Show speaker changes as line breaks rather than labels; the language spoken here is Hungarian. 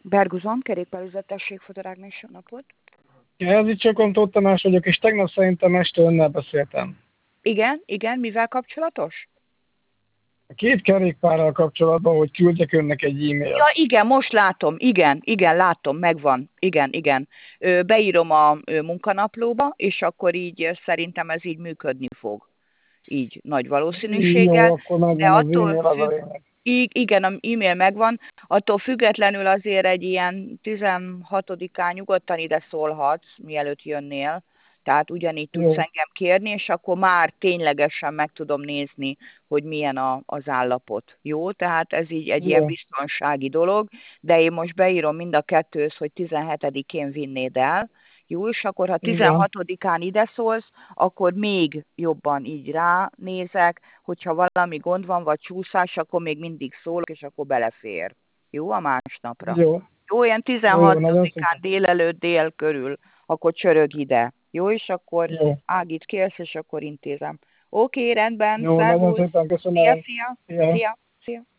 Berguzon, kerékpárüzetesség, Fotorágnes, jó napot.
Jelzi Csokontó Tamás vagyok, és tegnap szerintem este önnel beszéltem.
Igen, mivel kapcsolatos?
A két kerékpárral kapcsolatban, hogy küldjek önnek egy
Ja,
e-mailt.
igen, most látom, igen, látom, megvan, igen. Beírom a munkanaplóba, és akkor így szerintem ez így működni fog. Így nagy valószínűséggel,
Jó, akkor
de
megvan az
attól
e-mail, az a
függ,
lényeg.
igen, az e-mail megvan, attól függetlenül azért egy ilyen 16-án nyugodtan ide szólhatsz, mielőtt jönnél, tehát ugyanígy tudsz
Jó,
engem kérni, és akkor már ténylegesen meg tudom nézni, hogy milyen az állapot. Jó, tehát ez így egy ilyen
jó,
biztonsági dolog, de én most beírom mind a kettőhöz, hogy 17-én vinnéd el, jó, és akkor ha
igen,
16-án ide szólsz, akkor még jobban így ránézek, hogyha valami gond van, vagy csúszás, akkor még mindig szólok, és akkor belefér. Jó, a másnapra.
jó,
Jó, olyan
jó, nagyon
16-án
szépen.
délelőtt, dél körül, akkor csörög ide. Jó, és akkor
Jó,
Ágit kérsz, és akkor intézem. Oké, rendben,
jó, nagyon
szervusz,
szépen
szia,
köszönöm.
szia,
Szia.
szia, szia.